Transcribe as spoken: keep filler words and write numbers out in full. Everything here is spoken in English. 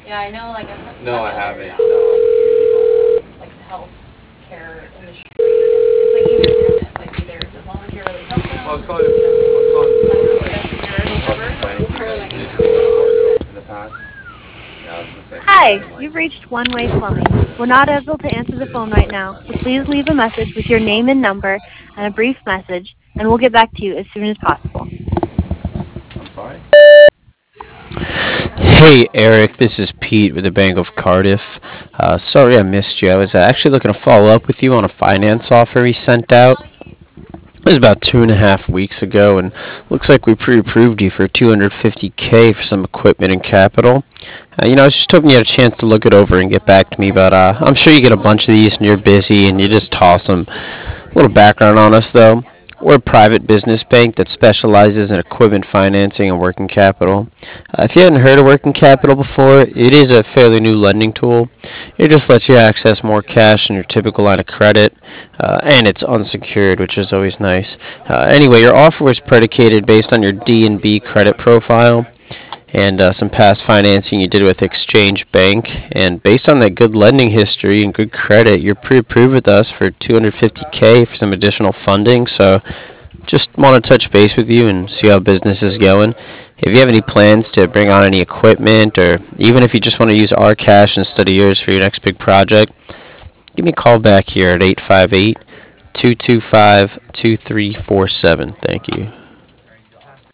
Yeah, I know, like, I've heard No, I some other haven't. jobs, No. like the health care industry. It's like either hit or miss. Like either the volunteer really helps them, I was you calling. I was calling know, the like like that's yours, health whatever, complaints or because like we it's did not do really Wells Fargo helpful. in the past. Yeah, I was gonna say if you had Hi, been like you've reached One Way Plumbing. We're not able to answer the phone right now, so please leave a message with your name and number and a brief message, and we'll get back to you as soon as possible. I'm sorry. Hey Eric, this is Pete with the Bank of Cardiff. Uh, sorry I missed you. I was uh, actually looking to follow up with you on a finance offer he sent out. It was about two and a half weeks ago, and looks like we pre-approved you for two hundred fifty k for some equipment and capital. Uh, you know, I was just hoping you had a chance to look it over and get back to me, but uh, I'm sure you get a bunch of these and you're busy and you just toss them. A little background on us, though. We're a private business bank that specializes in equipment financing and working capital. Uh, if you hadn't heard of working capital before, it is a fairly new lending tool. It just lets you access more cash than your typical line of credit, uh, and it's unsecured, which is always nice. Uh, anyway, your offer was predicated based on your D and B credit profile and uh, some past financing you did with Exchange Bank. And based on that good lending history and good credit, you're pre-approved with us for two hundred fifty k for some additional funding. So just want to touch base with you and see how business is going. If you have any plans to bring on any equipment, or even if you just want to use our cash instead of yours for your next big project, give me a call back here at eight five eight, two two five, two three four seven. Thank you.